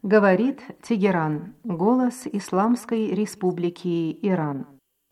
Говорит Тегеран, голос Исламской Республики Иран.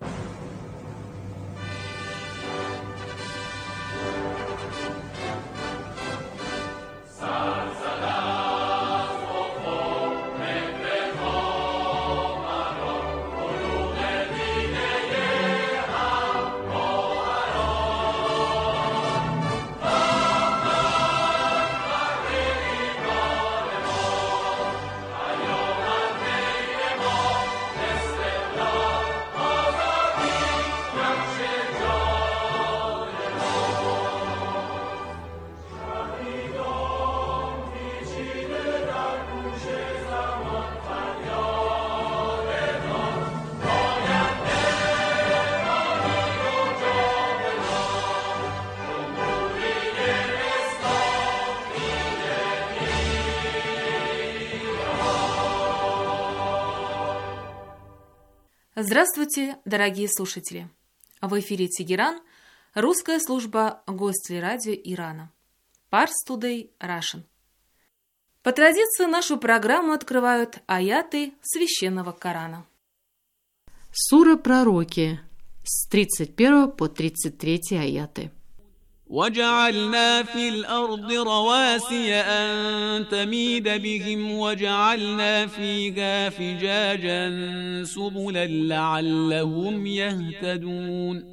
Здравствуйте, дорогие слушатели! В эфире Тегеран, русская служба Гостелерадио Ирана. Pars Today Russian. По традиции нашу программу открывают аяты Священного Корана. Сура Пророки с 31 по 33 аяты. وجعلنا في الأرض رواسي أن تميد بهم وجعلنا فيها فجاجا سبلا لعلهم يهتدون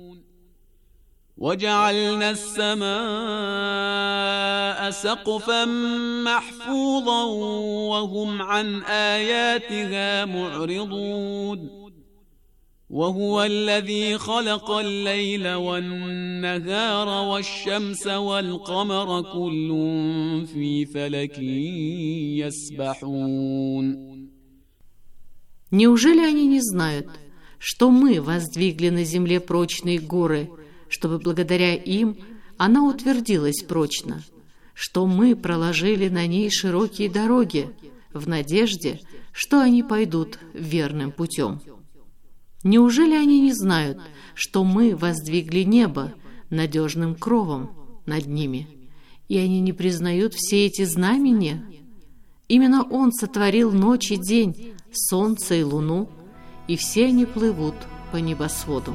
وجعلنا السماء سقفا محفوظا وهم عن آياتها معرضون وهو الذي خلق الليل والنهار والشمس والقمر كل في فلك يسبحون. Неужели они не знают, что мы воздвигли на земле прочные горы, чтобы благодаря им она утвердилась прочно, что мы проложили на ней широкие дороги в надежде, что они пойдут верным путем? Неужели они не знают, что мы воздвигли небо надежным кровом над ними, и они не признают все эти знамения? Именно Он сотворил ночь и день, солнце и луну, и все они плывут по небосводу.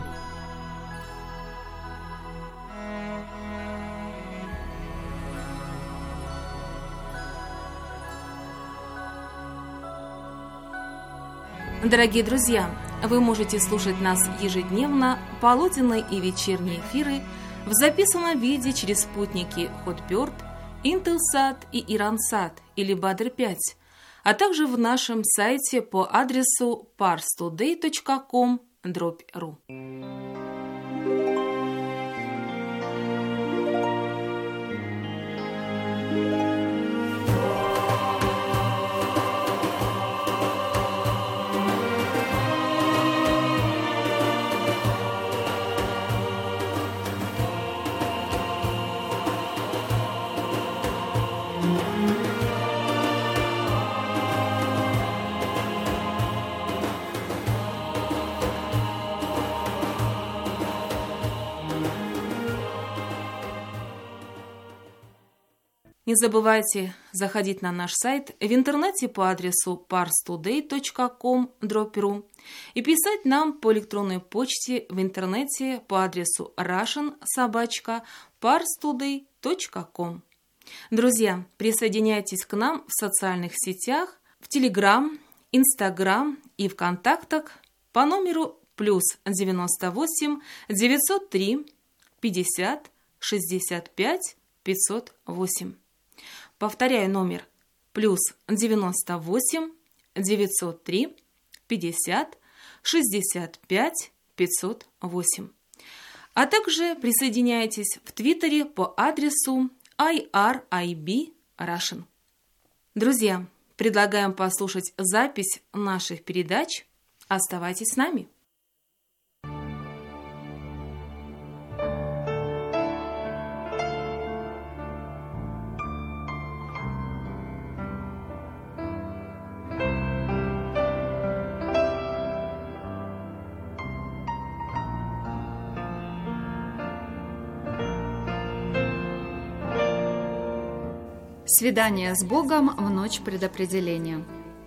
Дорогие друзья, вы можете слушать нас ежедневно, полуденные и вечерние эфиры в записанном виде через спутники Hotbird, Intelsat и Iransat или Badr-5, а также в нашем сайте по адресу parstoday.com/ru. Не забывайте заходить на наш сайт в интернете по адресу parstoday.com/ru и писать нам по электронной почте в интернете по адресу russian@parstoday.com. Друзья, присоединяйтесь к нам в социальных сетях, в Telegram, Instagram и ВКонтактах по номеру +98 903 50 65 508. Повторяю номер +98 903 50 65 508. А также присоединяйтесь в Твиттере по адресу IRIB Russian. Друзья, предлагаем послушать запись наших передач. Оставайтесь с нами. Свидание с Богом в ночь предопределения.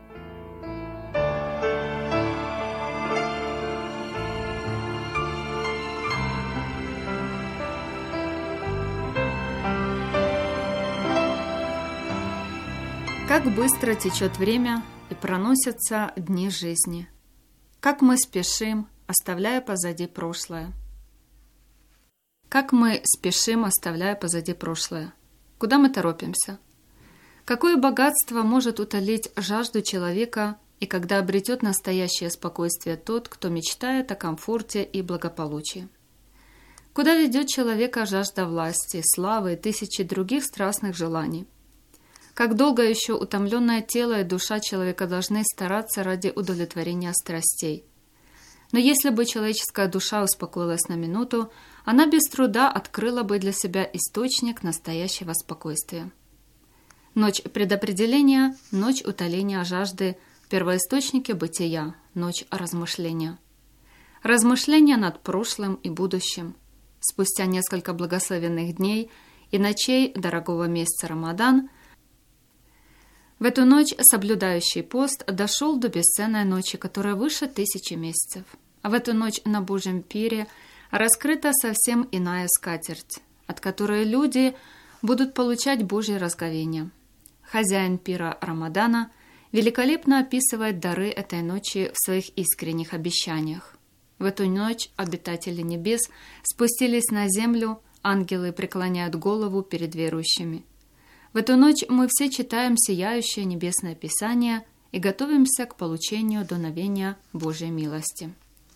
Как быстро течет время и проносятся дни жизни. Как мы спешим, оставляя позади прошлое. Как мы спешим, оставляя позади прошлое. Куда мы торопимся? Какое богатство может утолить жажду человека, и когда обретет настоящее спокойствие тот, кто мечтает о комфорте и благополучии? Куда ведет человека жажда власти, славы и тысячи других страстных желаний? Как долго еще утомленное тело и душа человека должны стараться ради удовлетворения страстей? Но если бы человеческая душа успокоилась на минуту, она без труда открыла бы для себя источник настоящего спокойствия. Ночь предопределения, ночь утоления жажды, первоисточники бытия, ночь размышления. Размышления над прошлым и будущим. Спустя несколько благословенных дней и ночей дорогого месяца Рамадан, в эту ночь соблюдающий пост дошел до бесценной ночи, которая выше 1000 месяцев. А в эту ночь на Божьем пире раскрыта совсем иная скатерть, от которой люди будут получать Божье разговение. Хозяин пира Рамадана великолепно описывает дары этой ночи в своих искренних обещаниях. В эту ночь обитатели небес спустились на землю, ангелы преклоняют голову перед верующими. В эту ночь мы все читаем сияющее небесное Писание и готовимся к получению дуновения Божьей милости.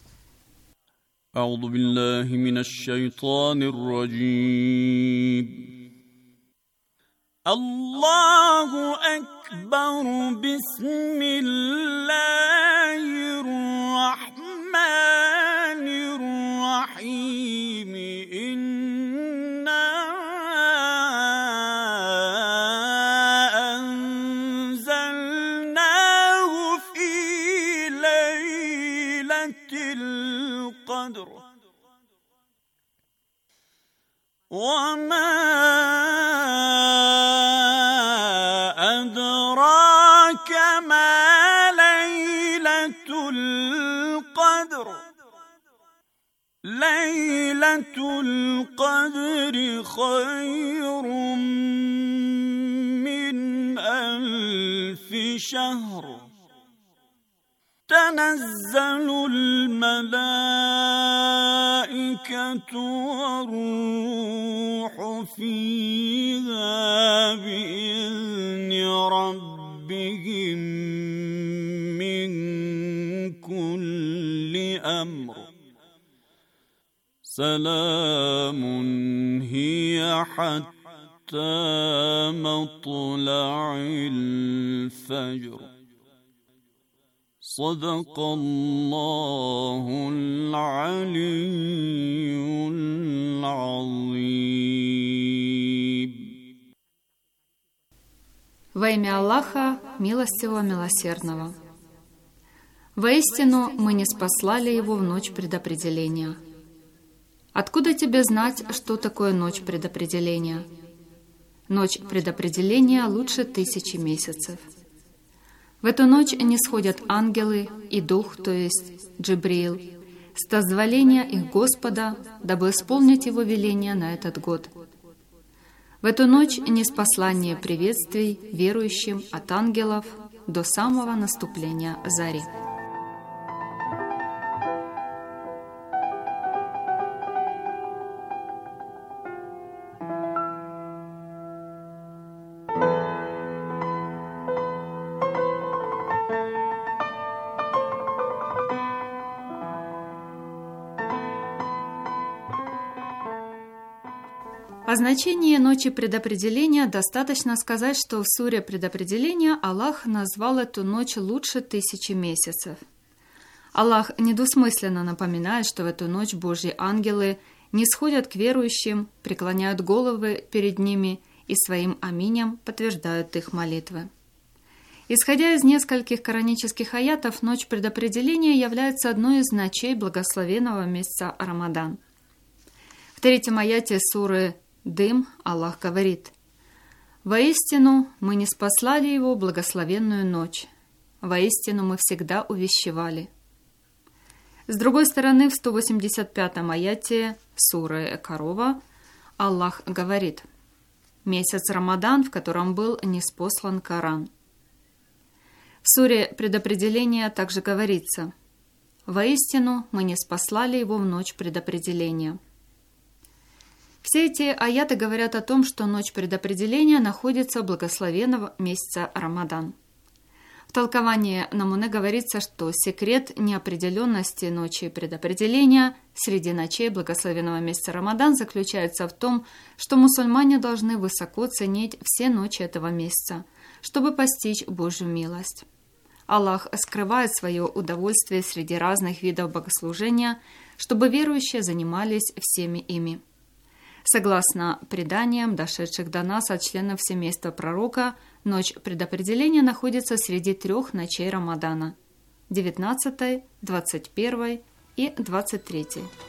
أعوذ بالله من الشيطان الرجيم. الله أكبر. بسم الله الرحمن الرحيم. إنا أنزلناه في ليلة القدر. وما أدراك ما ليلة القدر. ليلة القدر خير من 1000 شهر. تنزل الملائكة والروح فيها بإذن ربهم من كل أمر. سلام هي حتى مطلع الفجر. صدق الله العلي العظيم. Во имя Аллаха, милостивого, милосердного. Воистину, мы не спаслали его в ночь предопределения. Откуда тебе знать, что такое ночь предопределения? Ночь предопределения лучше 1000 месяцев. В эту ночь нисходят ангелы и дух, то есть Джибрил, с дозволения их Господа, дабы исполнить его веление на этот год. В эту ночь ниспослание приветствий верующим от ангелов до самого наступления зари. О значении ночи предопределения достаточно сказать, что в суре предопределения Аллах назвал эту ночь лучше 1000 месяцев. Аллах недвусмысленно напоминает, что в эту ночь Божьи ангелы нисходят к верующим, преклоняют головы перед ними и своим аминем подтверждают их молитвы. Исходя из нескольких коранических аятов, ночь предопределения является одной из ночей благословенного месяца Рамадан. В 3-м аяте суры Дым Аллах говорит: «Воистину мы не спаслали его благословенную ночь, воистину мы всегда увещевали». С другой стороны, в 185-м аяте суры Корова Аллах говорит: «Месяц Рамадан, в котором был ниспослан Коран». В суре «Предопределение» также говорится: «Воистину мы не спаслали его в ночь предопределения». Все эти аяты говорят о том, что ночь предопределения находится в благословенном месяце Рамадан. В толковании Намуне говорится, что секрет неопределенности ночи предопределения среди ночей благословенного месяца Рамадан заключается в том, что мусульмане должны высоко ценить все ночи этого месяца, чтобы постичь Божью милость. Аллах скрывает свое удовольствие среди разных видов богослужения, чтобы верующие занимались всеми ими. Согласно преданиям, дошедших до нас от членов семейства пророка, ночь предопределения находится среди 3 ночей Рамадана – 19, 21 и 23.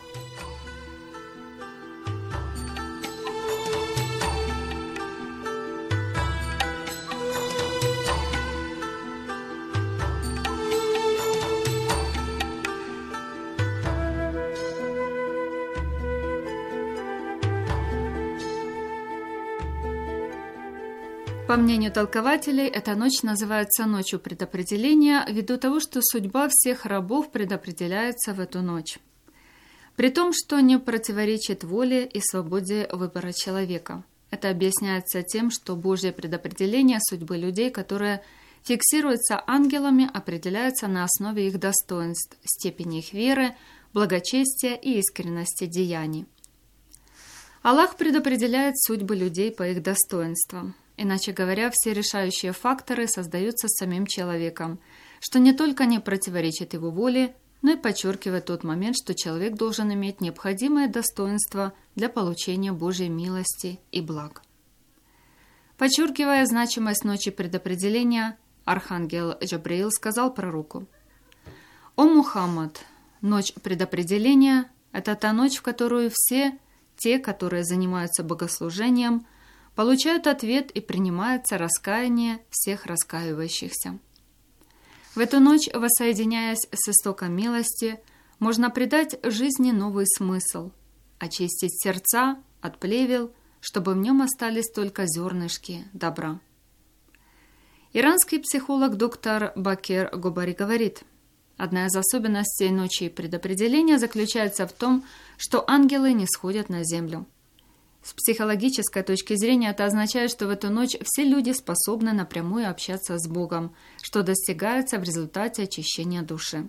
По мнению толкователей, эта ночь называется ночью предопределения ввиду того, что судьба всех рабов предопределяется в эту ночь. При том, что не противоречит воле и свободе выбора человека. Это объясняется тем, что Божье предопределение судьбы людей, которое фиксируется ангелами, определяется на основе их достоинств, степени их веры, благочестия и искренности деяний. Аллах предопределяет судьбы людей по их достоинствам. Иначе говоря, все решающие факторы создаются самим человеком, что не только не противоречит его воле, но и подчеркивает тот момент, что человек должен иметь необходимое достоинство для получения Божьей милости и благ. Подчеркивая значимость ночи предопределения, архангел Джабраил сказал пророку: «О Мухаммад, ночь предопределения – это та ночь, в которую все те, которые занимаются богослужением, получают ответ и принимается раскаяние всех раскаивающихся. В эту ночь, воссоединяясь с истоком милости, можно придать жизни новый смысл, очистить сердца от плевел, чтобы в нем остались только зернышки добра». Иранский психолог доктор Бакер Гобари говорит: одна из особенностей ночи предопределения заключается в том, что ангелы не сходят на землю. С психологической точки зрения это означает, что в эту ночь все люди способны напрямую общаться с Богом, что достигается в результате очищения души.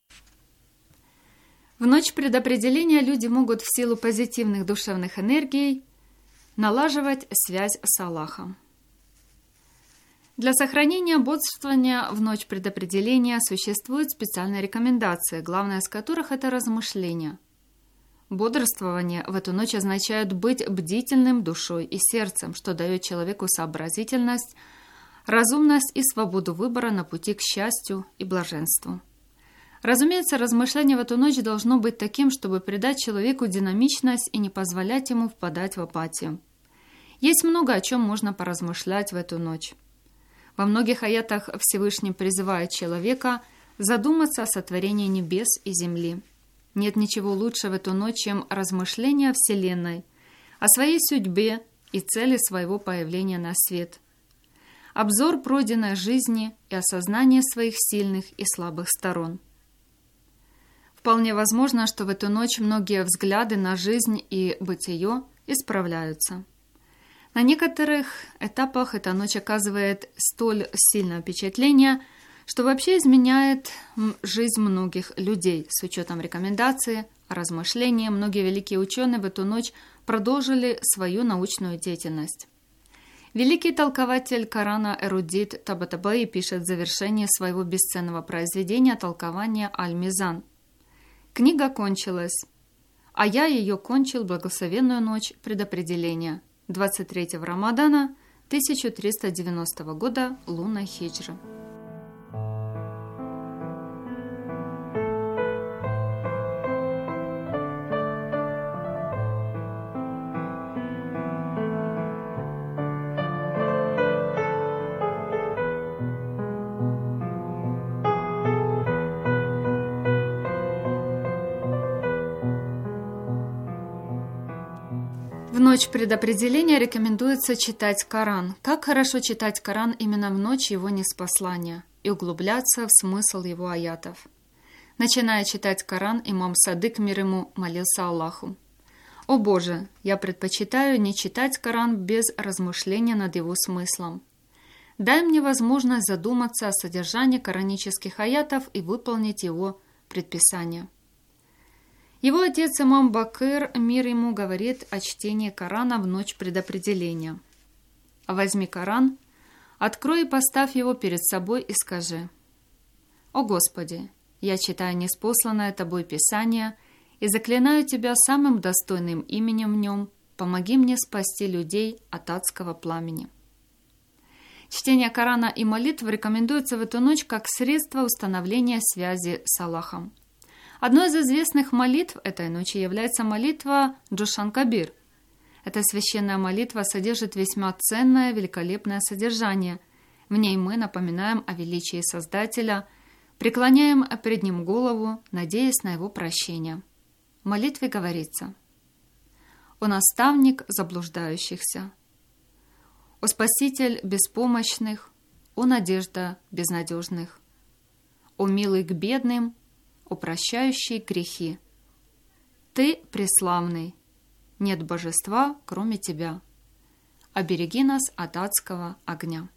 В ночь предопределения люди могут в силу позитивных душевных энергий налаживать связь с Аллахом. Для сохранения бодрствования в ночь предопределения существуют специальные рекомендации, главная из которых – это размышление. Бодрствование в эту ночь означает быть бдительным душой и сердцем, что дает человеку сообразительность, разумность и свободу выбора на пути к счастью и блаженству. Разумеется, размышление в эту ночь должно быть таким, чтобы придать человеку динамичность и не позволять ему впадать в апатию. Есть много о чем можно поразмышлять в эту ночь. Во многих аятах Всевышний призывает человека задуматься о сотворении небес и земли. Нет ничего лучше в эту ночь, чем размышления о Вселенной, о своей судьбе и цели своего появления на свет. Обзор пройденной жизни и осознание своих сильных и слабых сторон. Вполне возможно, что в эту ночь многие взгляды на жизнь и бытие исправляются. На некоторых этапах эта ночь оказывает столь сильное впечатление, что вообще изменяет жизнь многих людей. С учетом рекомендаций, размышления, многие великие ученые в эту ночь продолжили свою научную деятельность. Великий толкователь Корана эрудит Табатабаи пишет в завершении своего бесценного произведения толкования Аль-Мизан. Книга кончилась, а я ее кончил благословенную ночь предопределения 23 Рамадана 1390 года лунной хиджры. В ночь предопределения рекомендуется читать Коран. Как хорошо читать Коран именно в ночь его ниспослания. и углубляться в смысл его аятов. Начиная читать Коран, имам Садык, мир ему, молился Аллаху: «О Боже, я предпочитаю не читать Коран без размышления над его смыслом. Дай мне возможность задуматься о содержании коранических аятов и выполнить его предписания». Его отец имам Бакыр, мир ему, говорит о чтении Корана в ночь предопределения: «Возьми Коран, открой и поставь его перед собой и скажи: О Господи, я читаю ниспосланное Тобой Писание и заклинаю Тебя самым достойным именем в нем, помоги мне спасти людей от адского пламени». Чтение Корана и молитв рекомендуется в эту ночь как средство установления связи с Аллахом. Одной из известных молитв этой ночи является молитва Джушан-Кабир. Эта священная молитва содержит весьма ценное, великолепное содержание. В ней мы напоминаем о величии Создателя, преклоняем пред Ним голову, надеясь на Его прощение. В молитве говорится: «О наставник заблуждающихся! О Спаситель беспомощных! О надежда безнадежных! О милый к бедным! О прощающий грехи! Ты преславный! Нет божества, кроме Тебя! Обереги нас от адского огня!»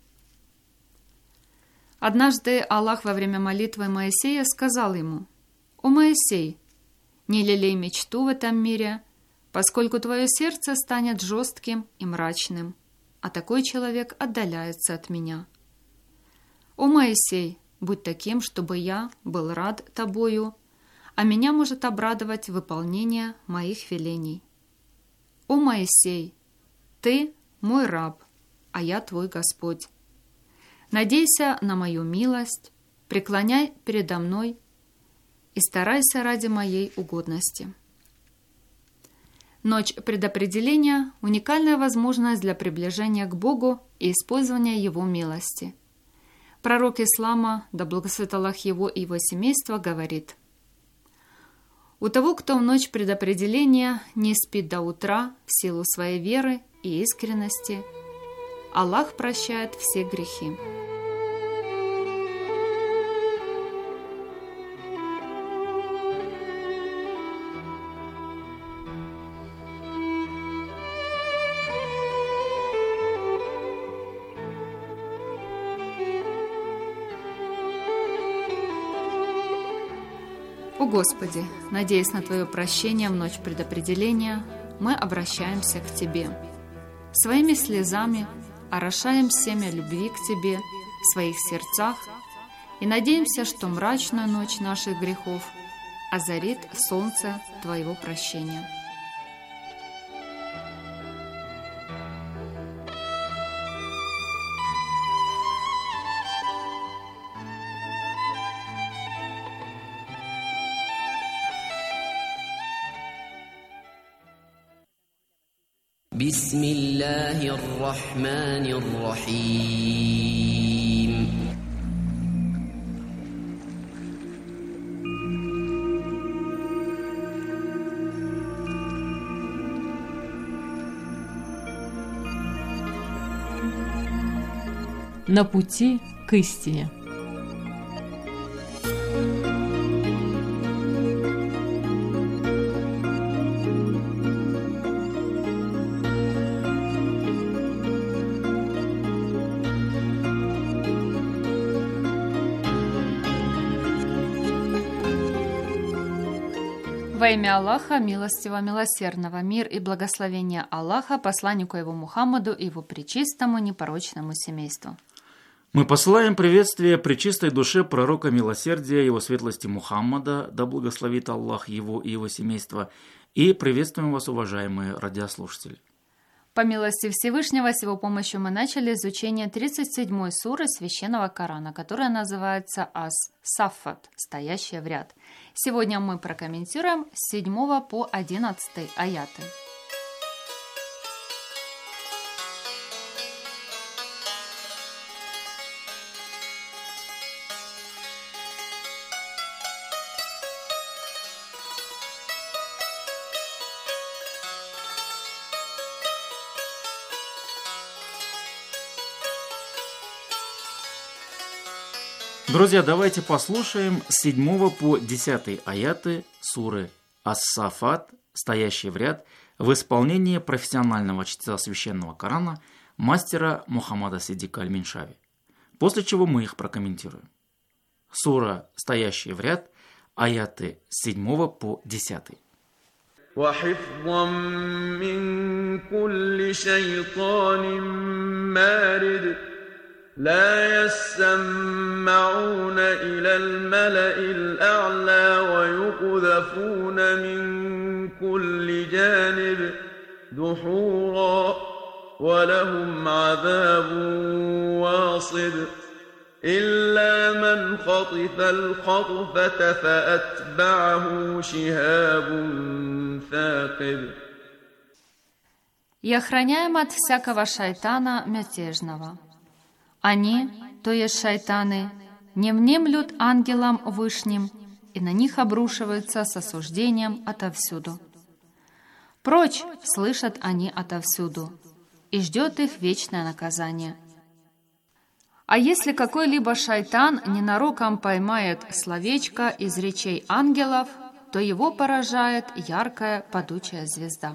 Однажды Аллах во время молитвы Моисея сказал ему: «О Моисей, не лелей мечту в этом мире, поскольку твое сердце станет жестким и мрачным, а такой человек отдаляется от меня. О Моисей, будь таким, чтобы я был рад тобою, а меня может обрадовать выполнение моих велений. О Моисей, ты мой раб, а я твой Господь. Надейся на мою милость, преклоняй передо мной и старайся ради моей угодности». Ночь предопределения – уникальная возможность для приближения к Богу и использования Его милости. Пророк ислама, да благословит Аллах его и его семейство, говорит: «У того, кто в ночь предопределения не спит до утра в силу своей веры и искренности, Аллах прощает все грехи». О Господи, надеясь на Твое прощение в ночь предопределения, мы обращаемся к Тебе. Своими слезами орошаем семя любви к Тебе в своих сердцах и надеемся, что мрачную ночь наших грехов озарит солнце Твоего прощения. بسم الله الرحمن الرحيم На пути к истине. Во имя Аллаха, милостивого, милосердного, мир и благословение Аллаха, посланнику его Мухаммаду и его пречистому непорочному семейству. Мы посылаем приветствие пречистой душе пророка милосердия, его светлости Мухаммада, да благословит Аллах его и его семейство, и приветствуем вас, уважаемые радиослушатели. По милости Всевышнего, с его помощью мы начали изучение 37-й суры Священного Корана, которая называется Ас-Саффат, стоящая в ряд. Сегодня мы прокомментируем с 7 по 11 аяты. Друзья, давайте послушаем с 7 по 10 аяты суры Ас-Сафат, стоящий в ряд, в исполнении профессионального чтеца священного Корана мастера Мухаммада Сиддика Аль-Миншави, после чего мы их прокомментируем. Сура, стоящий в ряд, аяты с 7 по 10. وحفظا من كل شيطان مارد لا يسمعون إلى الملأ الأعلى ويقذفون من كل جانب دحورا ولهم عذاب واصب إلا من خطف الخطفة فأتبعه شهاب ثاقب. И охраняем от всякого шайтана мятежного. Они, то есть шайтаны, не внемлют ангелам вышним, и на них обрушиваются с осуждением отовсюду. Прочь слышат они отовсюду, и ждет их вечное наказание. А если какой-либо шайтан ненароком поймает словечко из речей ангелов, то его поражает яркая падучая звезда.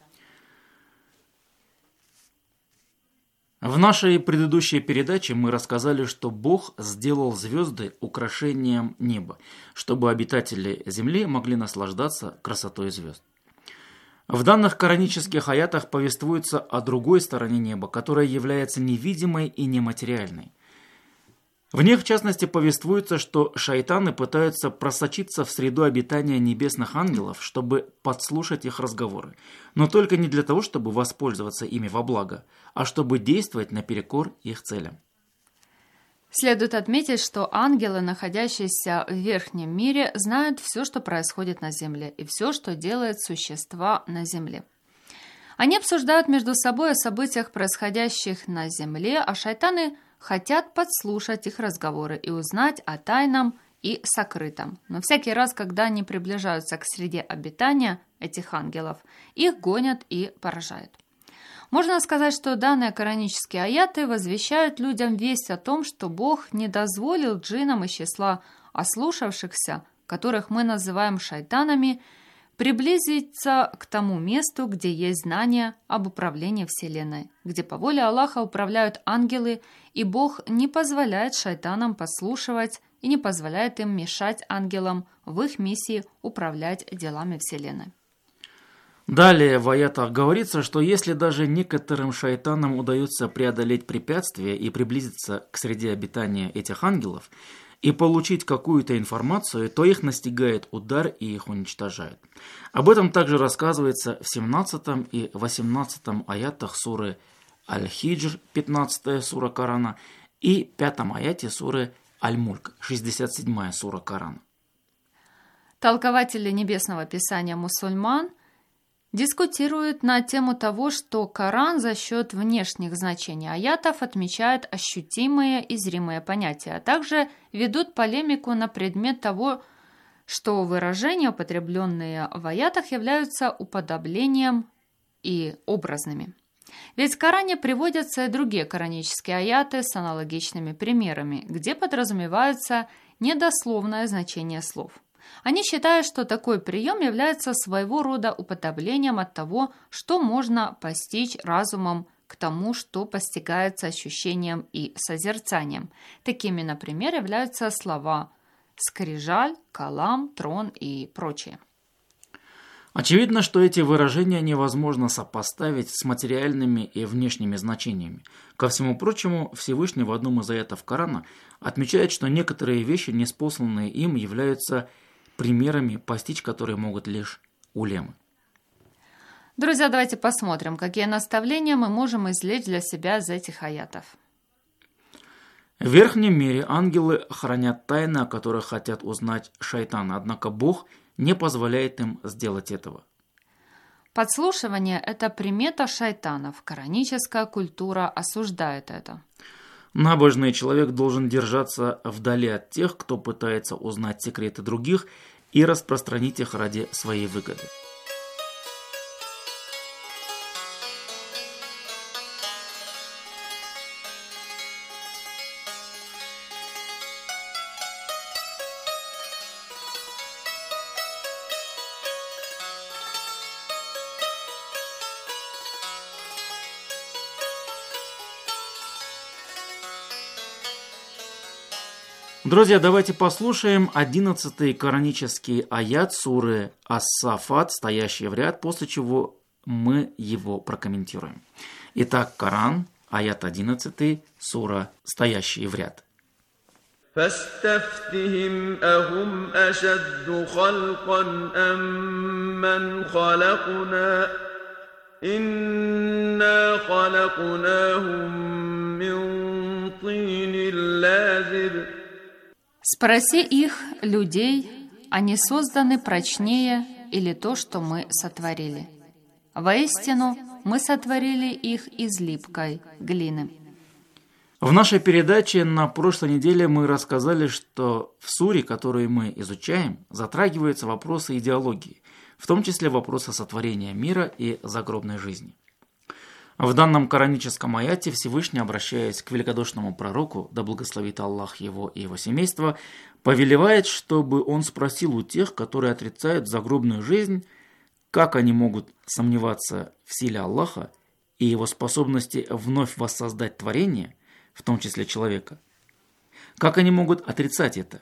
В нашей предыдущей передаче мы рассказали, что Бог сделал звезды украшением неба, чтобы обитатели Земли могли наслаждаться красотой звезд. В данных коранических аятах повествуется о другой стороне неба, которая является невидимой и нематериальной. В них, в частности, повествуется, что шайтаны пытаются просочиться в среду обитания небесных ангелов, чтобы подслушать их разговоры, но только не для того, чтобы воспользоваться ими во благо, а чтобы действовать наперекор их целям. Следует отметить, что ангелы, находящиеся в верхнем мире, знают все, что происходит на земле, и все, что делают существа на земле. Они обсуждают между собой о событиях, происходящих на земле, а шайтаны хотят подслушать их разговоры и узнать о тайном и сокрытом. Но всякий раз, когда они приближаются к среде обитания этих ангелов, их гонят и поражают. Можно сказать, что данные коранические аяты возвещают людям весть о том, что Бог не дозволил джиннам из числа ослушавшихся, которых мы называем шайтанами, приблизиться к тому месту, где есть знание об управлении Вселенной, где по воле Аллаха управляют ангелы, и Бог не позволяет шайтанам подслушивать и не позволяет им мешать ангелам в их миссии управлять делами Вселенной. Далее в аятах говорится, что если даже некоторым шайтанам удается преодолеть препятствия и приблизиться к среде обитания этих ангелов и получить какую-то информацию, то их настигает удар и их уничтожает. Об этом также рассказывается в 17 и 18 аятах суры Аль-Хиджр, 15 сура Корана, и 5 аяте суры Аль-Мульк, 67 сура Корана. Толкователи Небесного Писания мусульман дискутируют на тему того, что Коран за счет внешних значений аятов отмечает ощутимые и зримые понятия, а также ведут полемику на предмет того, что выражения, употребленные в аятах, являются уподоблением и образными. Ведь в Коране приводятся и другие коранические аяты с аналогичными примерами, где подразумевается недословное значение слов. Они считают, что такой прием является своего рода уподоблением от того, что можно постичь разумом, к тому, что постигается ощущением и созерцанием. Такими, например, являются слова «скрижаль», «калам», «трон» и прочее. Очевидно, что эти выражения невозможно сопоставить с материальными и внешними значениями. Ко всему прочему, Всевышний в одном из аятов Корана отмечает, что некоторые вещи, ниспосланные им, являются примерами, постичь которые могут лишь улемы. Друзья, давайте посмотрим, какие наставления мы можем извлечь для себя из этих аятов. В верхнем мире ангелы хранят тайны, о которых хотят узнать шайтаны, однако Бог не позволяет им сделать этого. Подслушивание – это примета шайтанов. Кораническая культура осуждает это. Набожный человек должен держаться вдали от тех, кто пытается узнать секреты других и распространить их ради своей выгоды. Друзья, давайте послушаем 11-й коранический аят суры Ас-Сафат, стоящий в ряд, после чего мы его прокомментируем. Итак, Коран, аят 11, сура, стоящий в ряд. فاستفتهم أهم أشد خلقا أم من خلقنا إنا خلقناهم من طين لازب. Спроси их, людей, они созданы прочнее или то, что мы сотворили. Воистину, мы сотворили их из липкой глины. В нашей передаче на прошлой неделе мы рассказали, что в суре, которую мы изучаем, затрагиваются вопросы идеологии, в том числе вопросы сотворения мира и загробной жизни. В данном кораническом аяте Всевышний, обращаясь к великодушному пророку, да благословит Аллах его и его семейство, повелевает, чтобы он спросил у тех, которые отрицают загробную жизнь, как они могут сомневаться в силе Аллаха и его способности вновь воссоздать творение, в том числе человека. Как они могут отрицать это?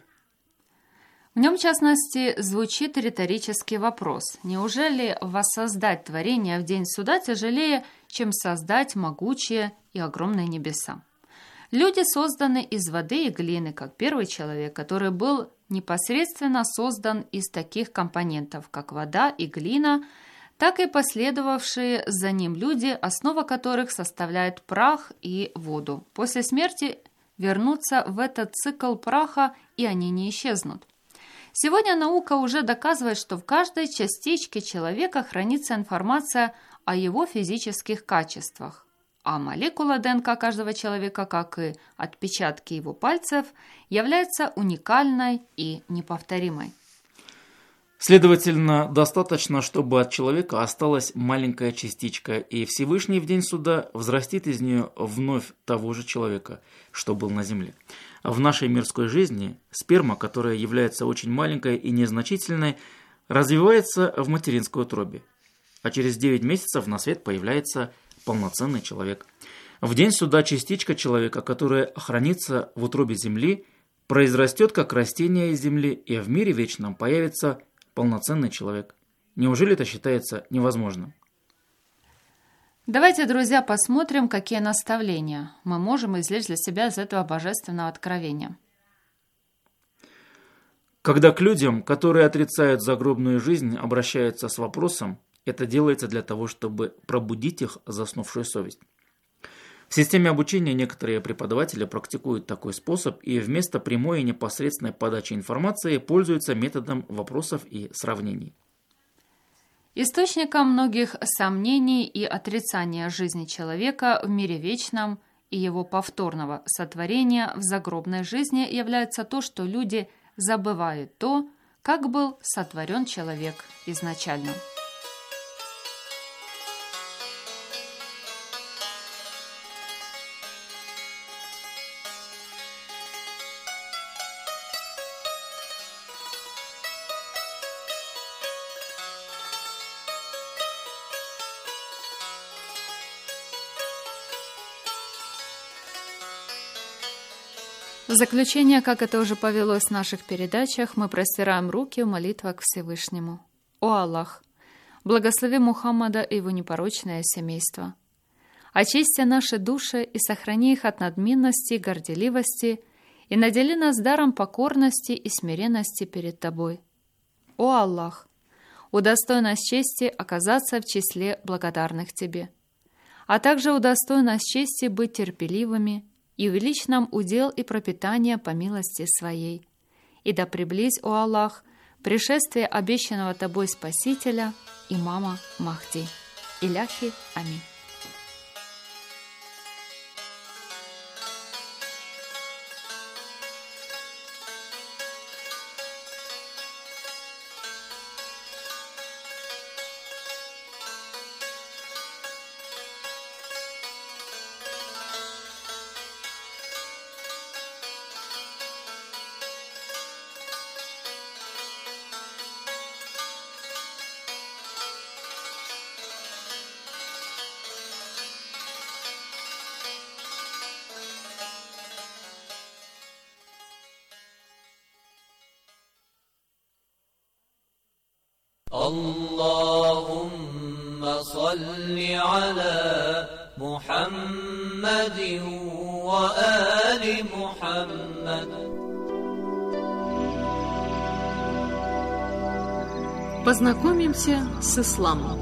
В нем, в частности, звучит риторический вопрос. Неужели воссоздать творение в день суда тяжелее, чем создать могучие и огромные небеса? Люди созданы из воды и глины, как первый человек, который был непосредственно создан из таких компонентов, как вода и глина, так и последовавшие за ним люди, основа которых составляет прах и воду. После смерти вернутся в этот цикл праха, и они не исчезнут. Сегодня наука уже доказывает, что в каждой частичке человека хранится информация о его физических качествах, а молекула ДНК каждого человека, как и отпечатки его пальцев, является уникальной и неповторимой. Следовательно, достаточно, чтобы от человека осталась маленькая частичка, и Всевышний в день суда взрастит из нее вновь того же человека, что был на земле. В нашей мирской жизни сперма, которая является очень маленькой и незначительной, развивается в материнской утробе, а через 9 месяцев на свет появляется полноценный человек. В день суда частичка человека, которая хранится в утробе земли, произрастет как растение из земли, и в мире вечном появится полноценный человек. Неужели это считается невозможным? Давайте, друзья, посмотрим, какие наставления мы можем извлечь для себя из этого божественного откровения. Когда к людям, которые отрицают загробную жизнь, обращаются с вопросом, это делается для того, чтобы пробудить их заснувшую совесть. В системе обучения некоторые преподаватели практикуют такой способ и вместо прямой и непосредственной подачи информации пользуются методом вопросов и сравнений. Источником многих сомнений и отрицания жизни человека в мире вечном и его повторного сотворения в загробной жизни является то, что люди забывают то, как был сотворен человек изначально. В заключение, как это уже повелось в наших передачах, мы простираем руки в молитвах к Всевышнему. О Аллах, благослови Мухаммада и его непорочное семейство. Очисти наши души и сохрани их от надменности и горделивости, и надели нас даром покорности и смиренности перед Тобой. О Аллах, удостой нас чести оказаться в числе благодарных Тебе, а также удостой нас чести быть терпеливыми и увеличь нам удел и пропитание по милости Своей. И да приблизь, о Аллах, пришествие обещанного Тобой Спасителя, имама Махди. Иляхи. Аминь. Аллахумма салли аля Мухаммадин ва али Мухаммад. Познакомимся с исламом.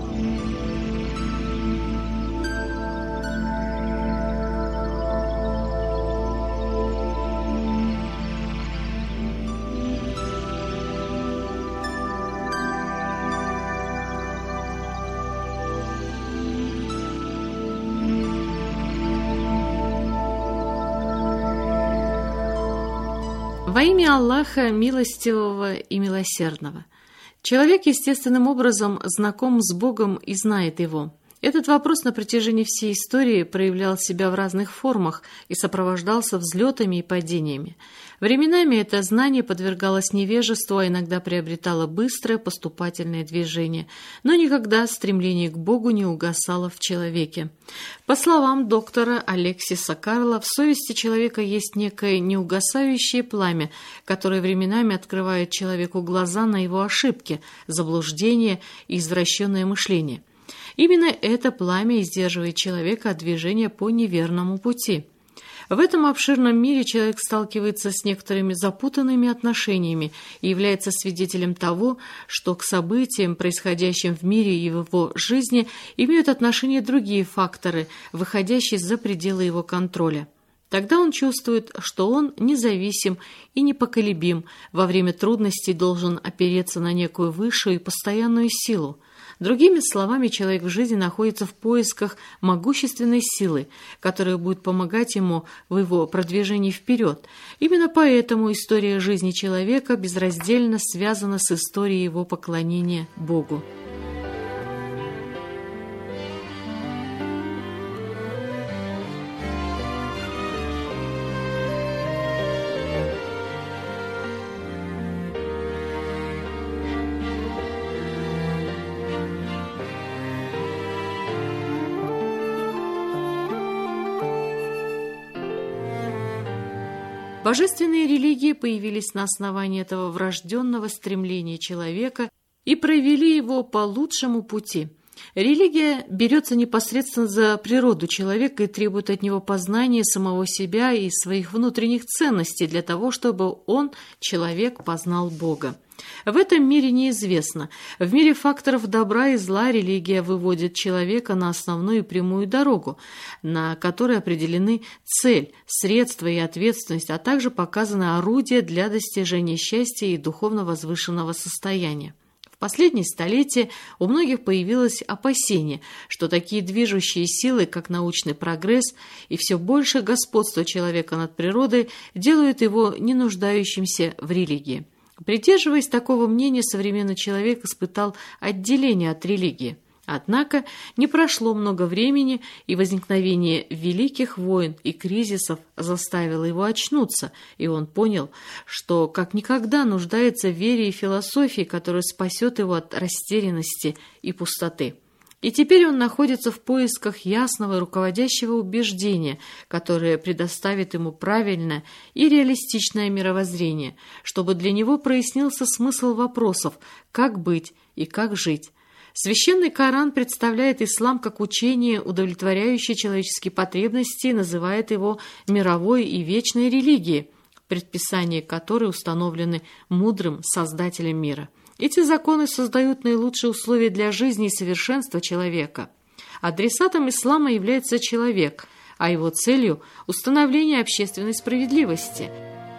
Во имя Аллаха, милостивого и милосердного. Человек естественным образом знаком с Богом и знает Его. Этот вопрос на протяжении всей истории проявлял себя в разных формах и сопровождался взлетами и падениями. Временами это знание подвергалось невежеству, а иногда приобретало быстрое поступательное движение, но никогда стремление к Богу не угасало в человеке. По словам доктора Алексиса Карла, в совести человека есть некое неугасающее пламя, которое временами открывает человеку глаза на его ошибки, заблуждения и извращенное мышление. Именно это пламя сдерживает человека от движения по неверному пути. В этом обширном мире человек сталкивается с некоторыми запутанными отношениями и является свидетелем того, что к событиям, происходящим в мире и в его жизни, имеют отношение другие факторы, выходящие за пределы его контроля. Тогда он чувствует, что он независим и непоколебим, во время трудностей должен опереться на некую высшую и постоянную силу. Другими словами, человек в жизни находится в поисках могущественной силы, которая будет помогать ему в его продвижении вперед. Именно поэтому история жизни человека безраздельно связана с историей его поклонения Богу. Божественные религии появились на основании этого врожденного стремления человека и провели его по лучшему пути. Религия берется непосредственно за природу человека и требует от него познания самого себя и своих внутренних ценностей для того, чтобы он, человек, познал Бога. В этом мире неизвестно. В мире факторов добра и зла религия выводит человека на основную прямую дорогу, на которой определены цель, средства и ответственность, а также показаны орудия для достижения счастья и духовно возвышенного состояния. В последние столетия у многих появилось опасение, что такие движущие силы, как научный прогресс и все больше господство человека над природой, делают его не нуждающимся в религии. Придерживаясь такого мнения, современный человек испытал отделение от религии. Однако не прошло много времени, и возникновение великих войн и кризисов заставило его очнуться, и он понял, что как никогда нуждается в вере и философии, которая спасет его от растерянности и пустоты. И теперь он находится в поисках ясного и руководящего убеждения, которое предоставит ему правильное и реалистичное мировоззрение, чтобы для него прояснился смысл вопросов «как быть» и «как жить». Священный Коран представляет ислам как учение, удовлетворяющее человеческие потребности, и называет его мировой и вечной религией, предписания которой установлены мудрым Создателем мира. Эти законы создают наилучшие условия для жизни и совершенства человека. Адресатом ислама является человек, а его целью – установление общественной справедливости.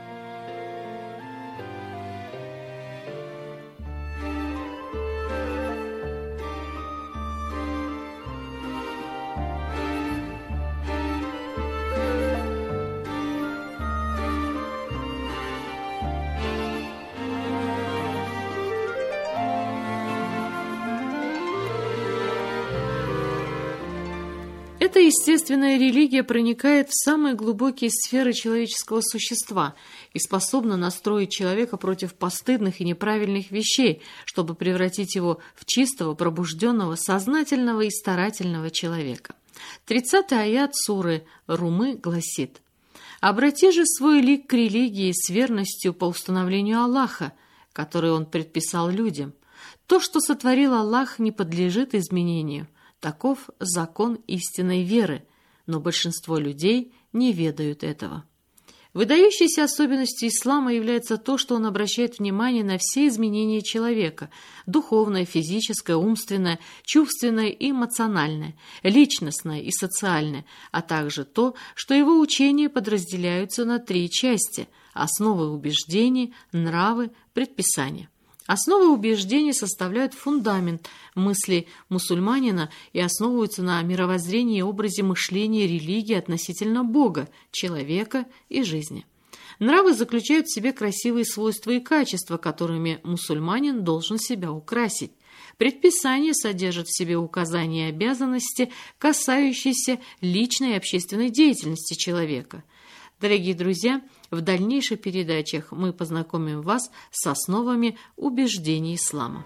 Эта естественная религия проникает в самые глубокие сферы человеческого существа и способна настроить человека против постыдных и неправильных вещей, чтобы превратить его в чистого, пробужденного, сознательного и старательного человека. 30-й аят суры Румы гласит: «Обрати же свой лик к религии с верностью по установлению Аллаха, который Он предписал людям. То, что сотворил Аллах, не подлежит изменению. Таков закон истинной веры, но большинство людей не ведают этого. Выдающейся особенностью ислама является то, что он обращает внимание на все изменения человека – духовное, физическое, умственное, чувственное и эмоциональное, личностное и социальное, а также то, что его учения подразделяются на 3 части – основы убеждений, нравы, предписания. Основы убеждений составляют фундамент мыслей мусульманина и основываются на мировоззрении и образе мышления религии относительно Бога, человека и жизни. Нравы заключают в себе красивые свойства и качества, которыми мусульманин должен себя украсить. Предписания содержат в себе указания и обязанности, касающиеся личной и общественной деятельности человека. Дорогие друзья, в дальнейших передачах мы познакомим вас с основами убеждений ислама.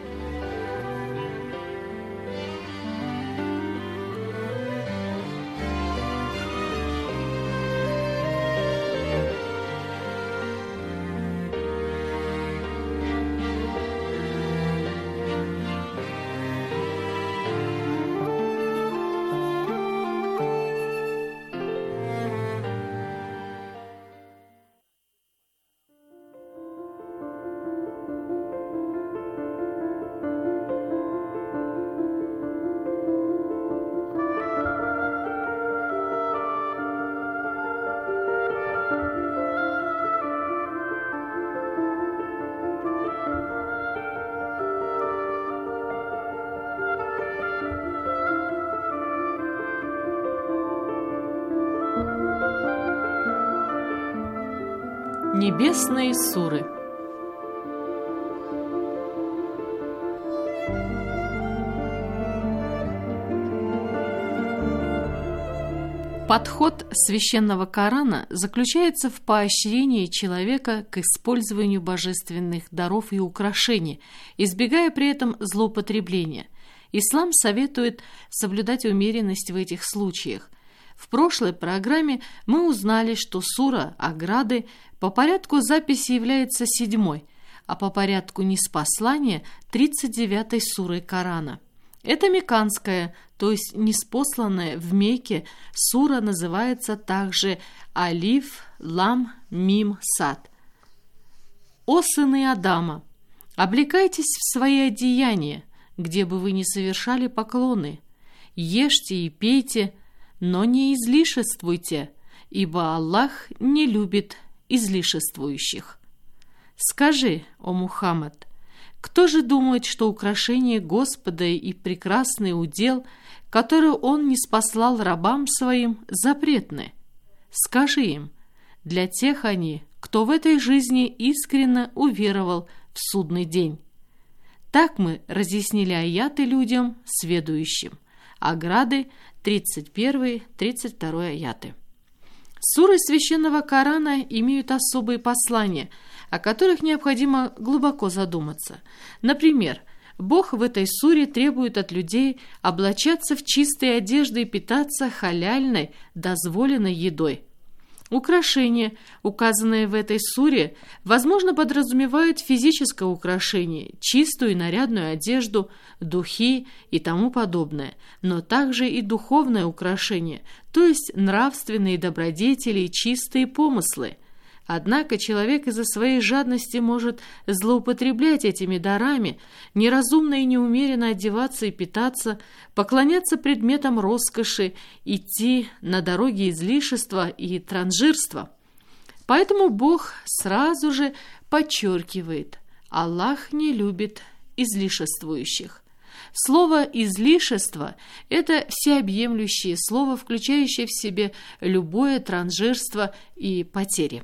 Небесные суры. Подход священного Корана заключается в поощрении человека к использованию божественных даров и украшений, избегая при этом злоупотребления. Ислам советует соблюдать умеренность в этих случаях. В прошлой программе мы узнали, что сура «Ограды» по порядку записи является 7-й, а по порядку ниспослания 39-й сурой Корана. Это мекканская, то есть ниспосланная в Мекке сура называется также Алиф, Лам, Мим, Сад. «О сыны Адама, облекайтесь в свои одеяния, где бы вы ни совершали поклоны, ешьте и пейте, но не излишествуйте, ибо Аллах не любит излишествующих. Скажи, о Мухаммад, кто же думает, что украшение Господа и прекрасный удел, который Он ниспослал рабам Своим, запретны? Скажи им, для тех они, кто в этой жизни искренне уверовал в судный день. Так мы разъяснили аяты людям, сведущим. Ограды, 31-32 аяты. Суры Священного Корана имеют особые послания, о которых необходимо глубоко задуматься. Например, Бог в этой суре требует от людей облачаться в чистые одежды и питаться халяльной, дозволенной едой. Украшение, указанное в этой суре, возможно, подразумевает физическое украшение, чистую и нарядную одежду, духи и тому подобное, но также и духовное украшение, то есть нравственные добродетели и чистые помыслы. Однако человек из-за своей жадности может злоупотреблять этими дарами, неразумно и неумеренно одеваться и питаться, поклоняться предметам роскоши, идти на дороге излишества и транжирства. Поэтому Бог сразу же подчеркивает: Аллах не любит излишествующих. Слово «излишество» – это всеобъемлющее слово, включающее в себе любое транжирство и потери.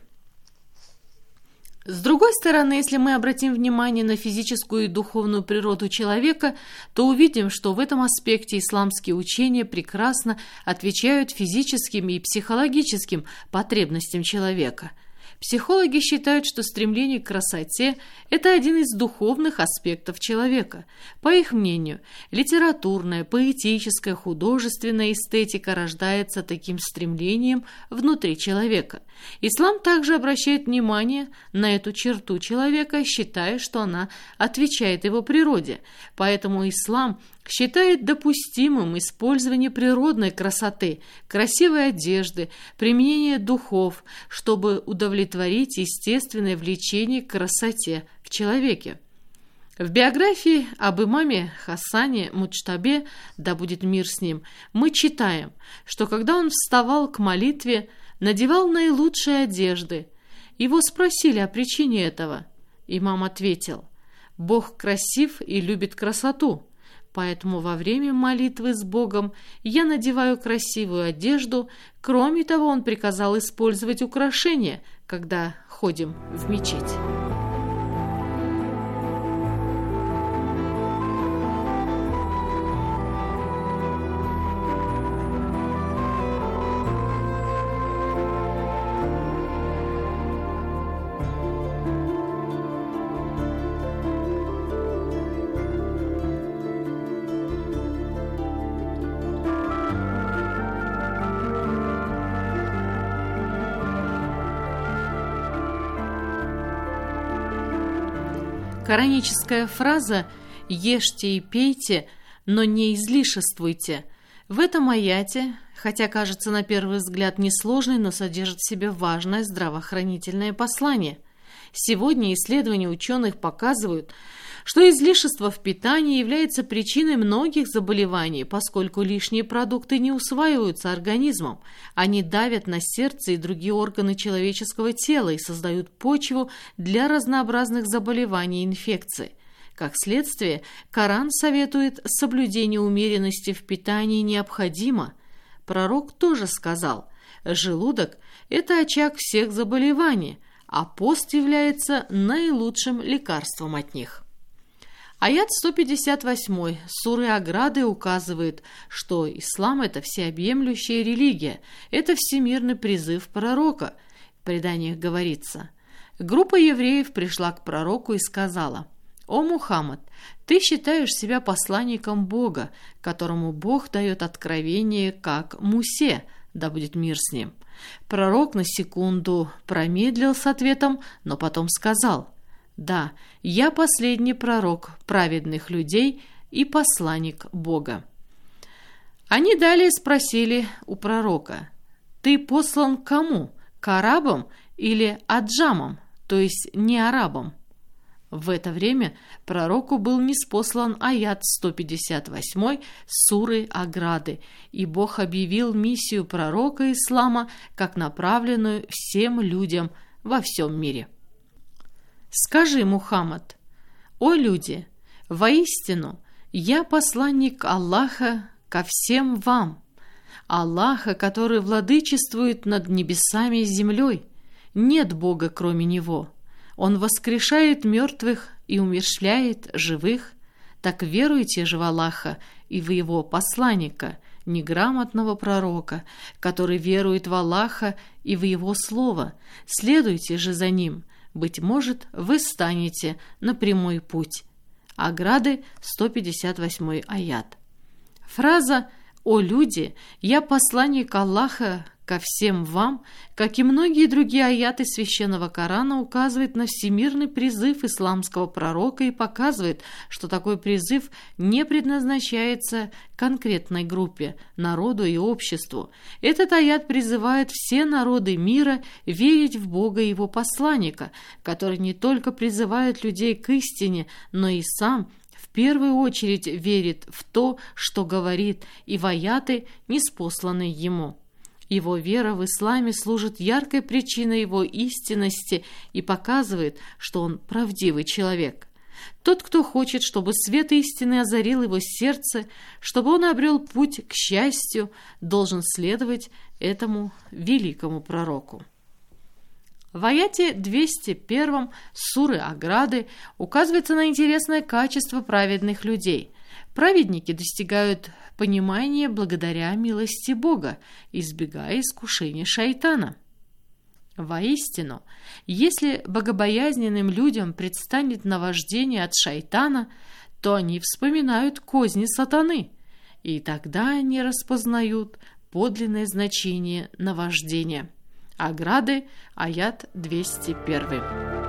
С другой стороны, если мы обратим внимание на физическую и духовную природу человека, то увидим, что в этом аспекте исламские учения прекрасно отвечают физическим и психологическим потребностям человека. Психологи считают, что стремление к красоте – это один из духовных аспектов человека. По их мнению, литературная, поэтическая, художественная эстетика рождается таким стремлением внутри человека – Ислам также обращает внимание на эту черту человека, считая, что она отвечает его природе. Поэтому ислам считает допустимым использование природной красоты, красивой одежды, применение духов, чтобы удовлетворить естественное влечение к красоте в человеке. В биографии об имаме Хасане Муджтабе, да будет мир с ним, мы читаем, что когда он вставал к молитве, надевал наилучшие одежды. Его спросили о причине этого. Имам ответил: «Бог красив и любит красоту, поэтому во время молитвы с Богом я надеваю красивую одежду. Кроме того, он приказал использовать украшения, когда ходим в мечеть». Кораническая фраза «Ешьте и пейте, но не излишествуйте» в этом аяте, хотя кажется на первый взгляд несложной, но содержит в себе важное здравоохранительное послание. Сегодня исследования ученых показывают, что излишество в питании является причиной многих заболеваний, поскольку лишние продукты не усваиваются организмом. Они давят на сердце и другие органы человеческого тела и создают почву для разнообразных заболеваний и инфекций. Как следствие, Коран советует соблюдение умеренности в питании необходимо. Пророк тоже сказал: желудок – это очаг всех заболеваний, а пост является наилучшим лекарством от них. Аят 158 суры Ограды указывает, что ислам – это всеобъемлющая религия, это всемирный призыв пророка. В преданиях говорится: группа евреев пришла к пророку и сказала: «О Мухаммад, ты считаешь себя посланником Бога, которому Бог дает откровение, как Мусе, да будет мир с ним». Пророк на секунду промедлил с ответом, но потом сказал: «Да, я последний пророк праведных людей и посланник Бога». Они далее спросили у пророка: «Ты послан к кому? К арабам или аджамам, то есть не арабам?» В это время пророку был ниспослан аят 158 суры Ограды, и Бог объявил миссию пророка ислама как направленную всем людям во всем мире. «Скажи, Мухаммад: о люди, воистину, я посланник Аллаха ко всем вам, Аллаха, который владычествует над небесами и землей. Нет Бога, кроме Него. Он воскрешает мертвых и умерщвляет живых. Так веруйте же в Аллаха и в Его посланника, неграмотного пророка, который верует в Аллаха и в Его Слово. Следуйте же за Ним. Быть может, вы станете на прямой путь». Ограды, 158 аят. Фраза «О люди, я посланник Аллаха ко всем вам», как и многие другие аяты Священного Корана, указывает на всемирный призыв исламского пророка и показывает, что такой призыв не предназначается конкретной группе, народу и обществу. Этот аят призывает все народы мира верить в Бога и Его посланника, который не только призывает людей к истине, но и сам в первую очередь верит в то, что говорит, и в аяты, ниспосланные ему. Его вера в исламе служит яркой причиной его истинности и показывает, что он правдивый человек. Тот, кто хочет, чтобы свет истины озарил его сердце, чтобы он обрел путь к счастью, должен следовать этому великому пророку. В аяте 201 суры Ограды указывается на интересное качество праведных людей. Праведники достигают понимания благодаря милости Бога, избегая искушения шайтана. Воистину, если богобоязненным людям предстанет наваждение от шайтана, то они вспоминают козни сатаны, и тогда они распознают подлинное значение наваждения. Ограды, аят 201.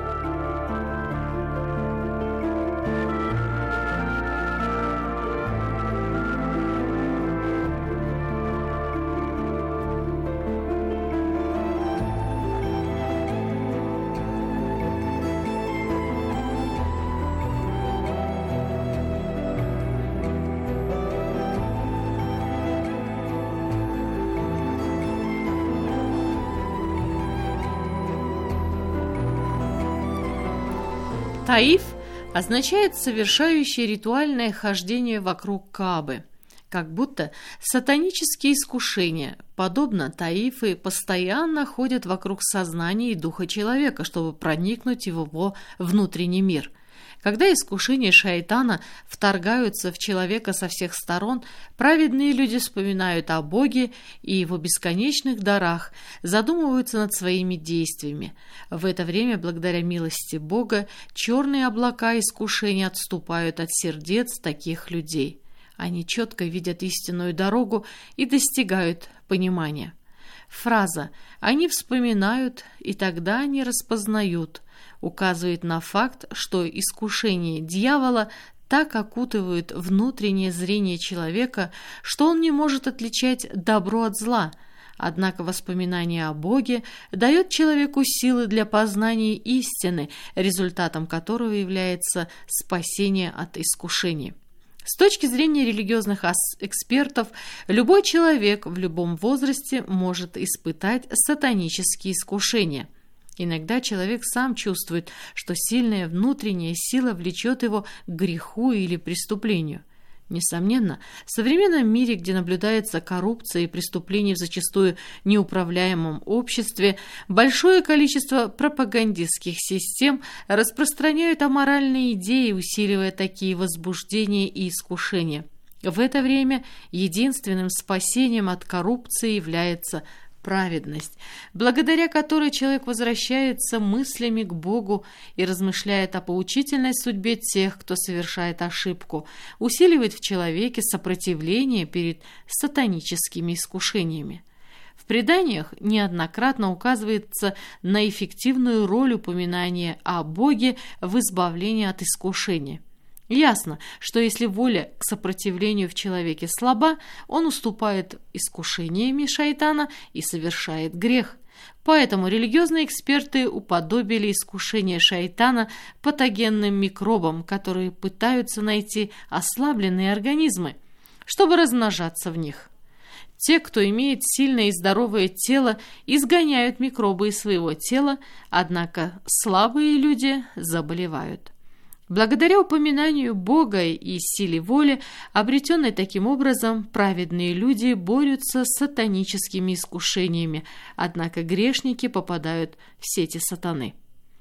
Таиф означает совершающий ритуальное хождение вокруг Каабы, как будто сатанические искушения, подобно таифы, постоянно ходят вокруг сознания и духа человека, чтобы проникнуть в его внутренний мир. Когда искушения шайтана вторгаются в человека со всех сторон, праведные люди вспоминают о Боге и его бесконечных дарах, задумываются над своими действиями. В это время, благодаря милости Бога, черные облака искушения отступают от сердец таких людей. Они четко видят истинную дорогу и достигают понимания. Фраза «они вспоминают, и тогда они распознают» указывает на факт, что искушения дьявола так окутывают внутреннее зрение человека, что он не может отличать добро от зла. Однако воспоминание о Боге дает человеку силы для познания истины, результатом которого является спасение от искушений. С точки зрения религиозных экспертов, любой человек в любом возрасте может испытать сатанические искушения. Иногда человек сам чувствует, что сильная внутренняя сила влечет его к греху или преступлению. Несомненно, в современном мире, где наблюдается коррупция и преступления в зачастую неуправляемом обществе, большое количество пропагандистских систем распространяют аморальные идеи, усиливая такие возбуждения и искушения. В это время единственным спасением от коррупции является праведность, благодаря которой человек возвращается мыслями к Богу и размышляет о поучительной судьбе тех, кто совершает ошибку, усиливает в человеке сопротивление перед сатаническими искушениями. В преданиях неоднократно указывается на эффективную роль упоминания о Боге в избавлении от искушения. Ясно, что если воля к сопротивлению в человеке слаба, он уступает искушениями шайтана и совершает грех. Поэтому религиозные эксперты уподобили искушение шайтана патогенным микробам, которые пытаются найти ослабленные организмы, чтобы размножаться в них. Те, кто имеет сильное и здоровое тело, изгоняют микробы из своего тела, однако слабые люди заболевают. Благодаря упоминанию Бога и силе воли, обретенной таким образом, праведные люди борются с сатаническими искушениями, однако грешники попадают в сети сатаны.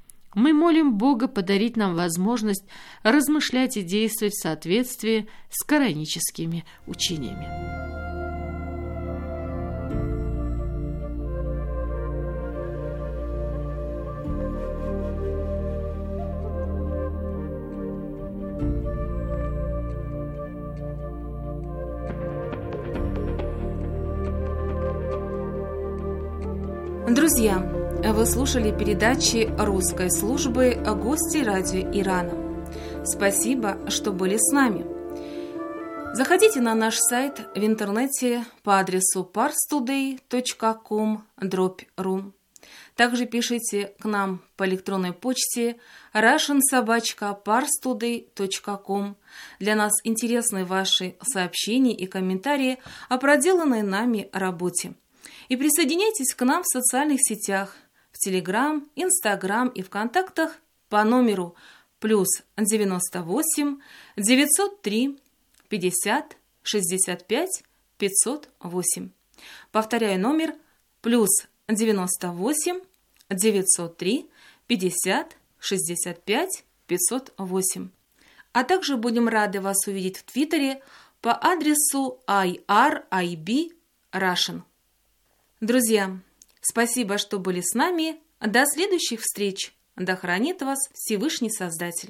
Мы молим Бога подарить нам возможность размышлять и действовать в соответствии с кораническими учениями. Друзья, вы слушали передачи русской службы «Гости радио Ирана». Спасибо, что были с нами. Заходите на наш сайт в интернете по адресу parstoday.com/ru. Также пишите к нам по электронной почте russian@parstoday.com. Для нас интересны ваши сообщения и комментарии о проделанной нами работе. И присоединяйтесь к нам в социальных сетях, в Telegram, Instagram и ВКонтактах по номеру +98 903 50 65 508. Повторяю номер +98 903 50 65 508. А также будем рады вас увидеть в Твиттере по адресу IRIB Russian. Друзья, спасибо, что были с нами. До следующих встреч. Да хранит вас Всевышний Создатель.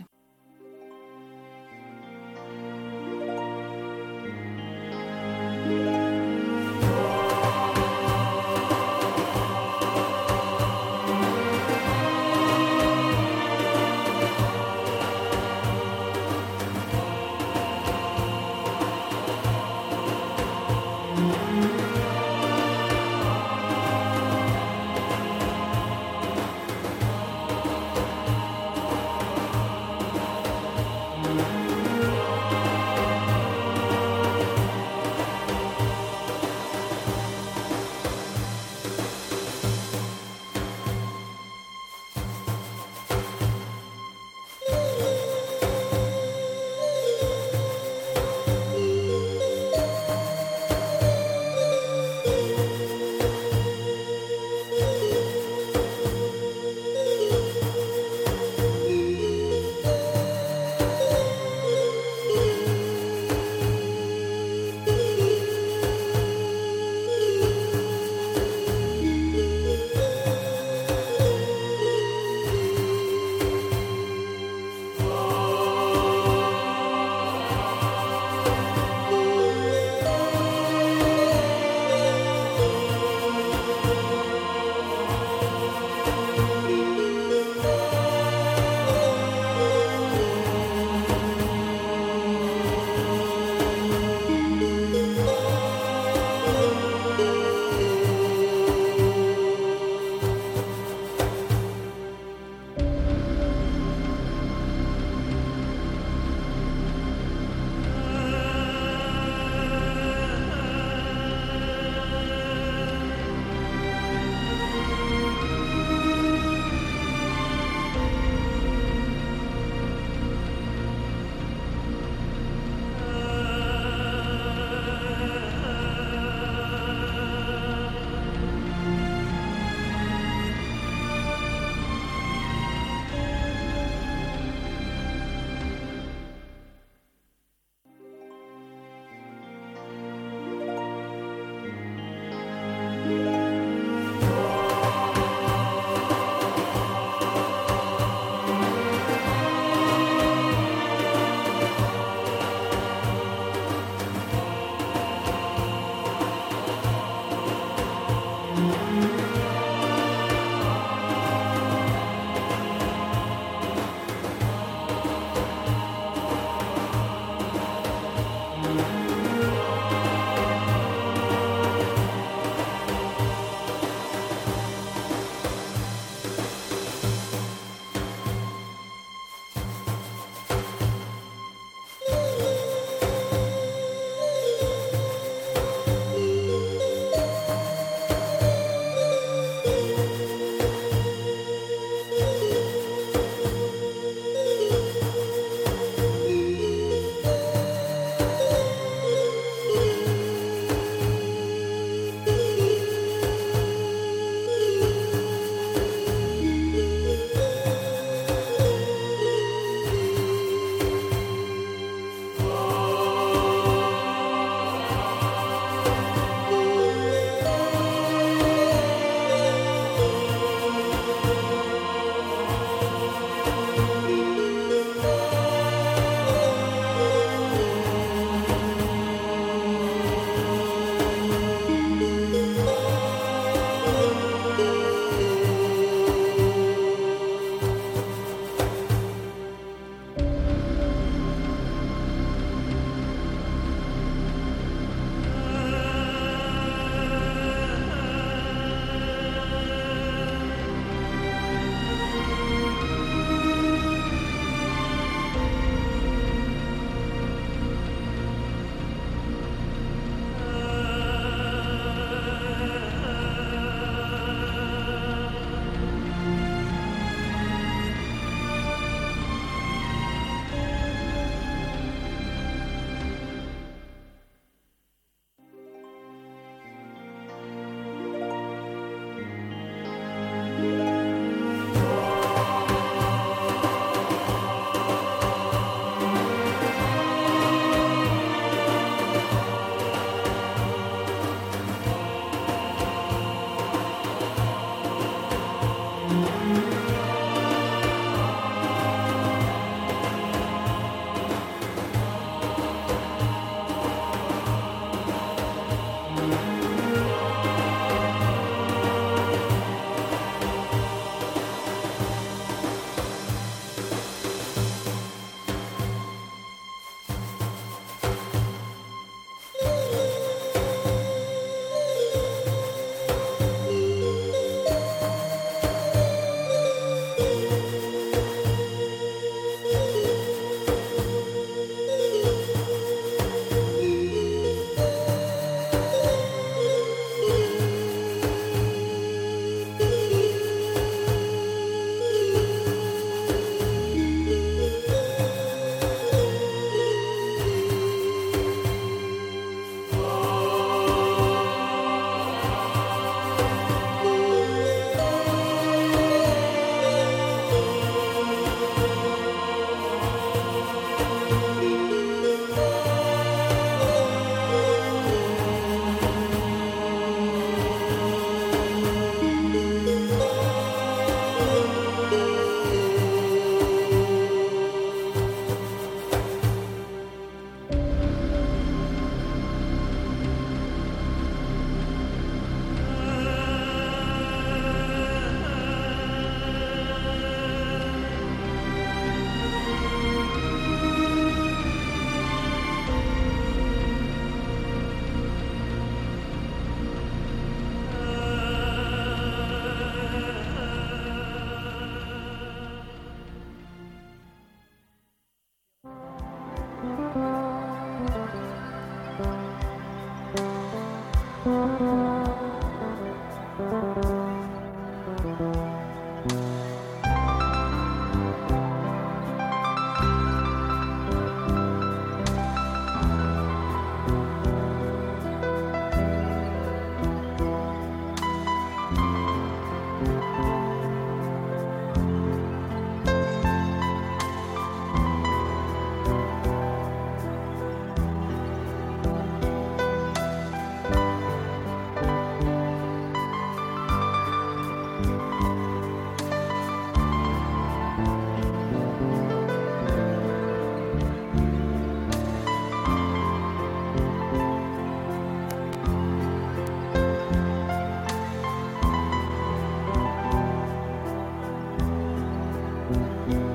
Thank you.